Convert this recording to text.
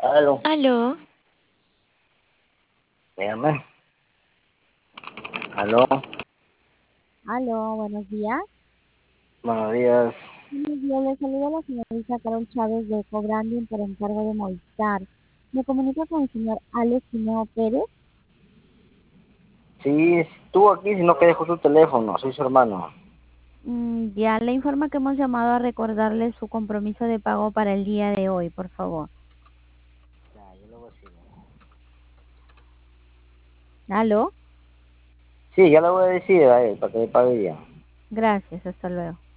Aló, Aló, dígame. Aló, Aló, buenos días. buenos días. Buenos días, le saluda la señorita Carol Chávez de Cobranding por encargo de Movistar. Me comunico con el señor Alex Simeo Pérez. Sí, estuvo aquí, si no que dejó su teléfono, soy su hermano. Ya le informa que hemos llamado a recordarle su compromiso de pago para el día de hoy, por favor. Ya, yo le voy a decir. Aló, Sí, ya le voy a decir a él para que le pague ya. gracias, hasta luego.